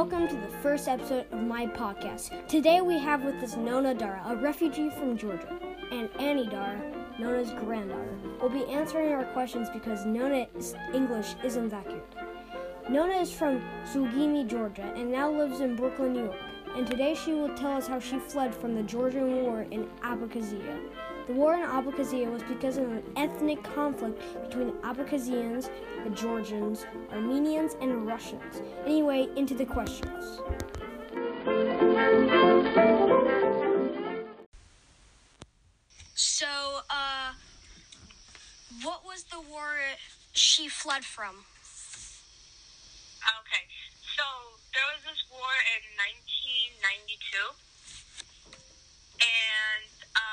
welcome to the first episode of my podcast. Today we have with us Nona Dara, a refugee from Georgia, and Annie Dara, Nona's granddaughter, will be answering our questions because Nona's English isn't that good. Nona is from Suwannee, Georgia, and now lives in Brooklyn, New York, and today she will tell us how she fled from the Georgian War in Abkhazia. The war in Abkhazia was because of an ethnic conflict between Abkhazians, the Georgians, Armenians, and Russians. Anyway, into the questions. So, what was the war she fled from? Okay, so there was this war in 1992, and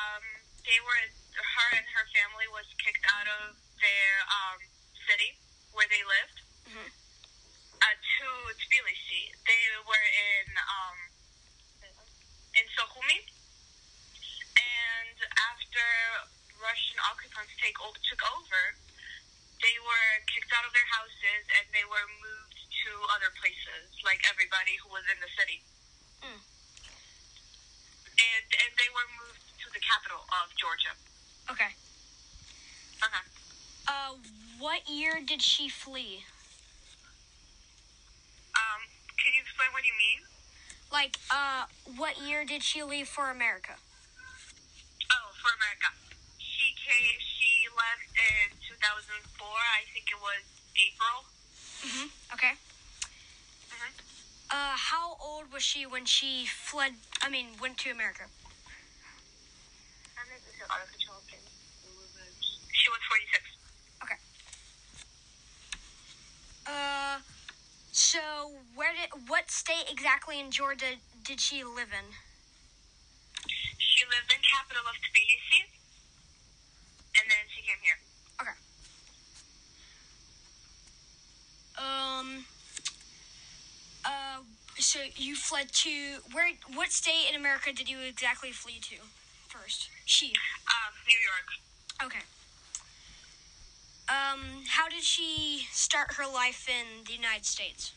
her and her family was kicked out of their city where they lived to Tbilisi. They were in Sukhumi, and after Russian occupants took over, they were kicked out of their houses and they were moved to other places, like everybody who was in the city. And they were moved to the capital of Georgia. Okay. What year did she flee? Can you explain what you mean? Like, what year did she leave for America? Oh, for America. She left in 2004. I think it was April. Okay. How old was she when she went to America? She was 46. Okay. So what state exactly in Georgia did she live in? She lived in capital of Tbilisi, and then she came here. Okay. So you fled to what state in America did you exactly flee to first? New York. Okay. How did she start her life in the United States?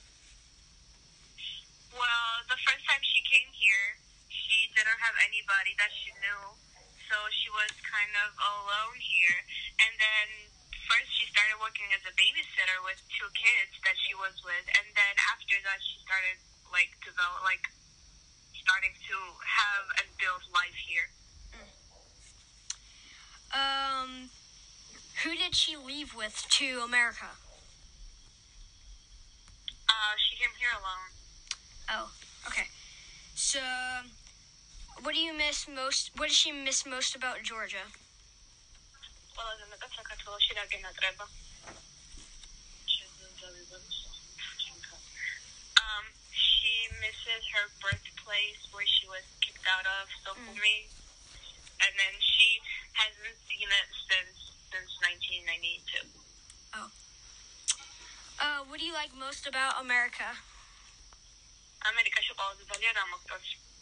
Well, the first time she came here, she didn't have anybody that she knew, so she was kind of alone here. And then first she started working as a babysitter with 2 kids that she was with, and then after that she started starting to have and build life here. Who did she leave with to America? She came here alone. Oh, okay. So, what do you miss most? What does she miss most about Georgia? She misses her birthplace where she was kicked out of, Sukhumi, and then she hasn't seen it since 1992. Oh. What do you like most about America? America çok az güzel aramaktadır.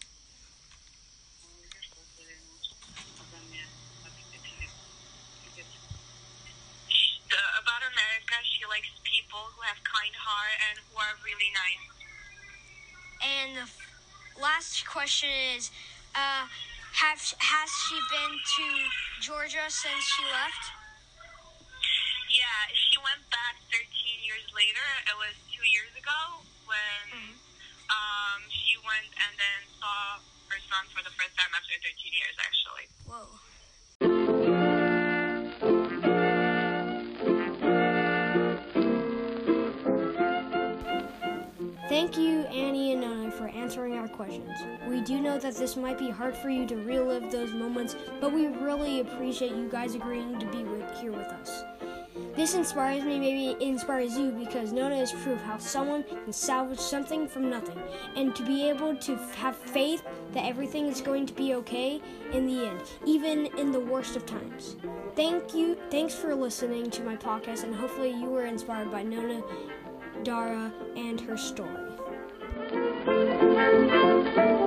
About America, she likes people who have kind heart and who are really nice. And the last question is, has she been to Georgia since she left? Yeah, she went back 13 years later. It was 2 years ago when she went and then saw her son for the first time after 13 years, actually. Whoa. Thank you, Annie and Nona, for answering our questions. We do know that this might be hard for you to relive those moments, but we really appreciate you guys agreeing to be here with us. This inspires me, maybe it inspires you, because Nona is proof how someone can salvage something from nothing, and to be able to have faith that everything is going to be okay in the end, even in the worst of times. Thanks for listening to my podcast, and hopefully you were inspired by Nona Dara and her story.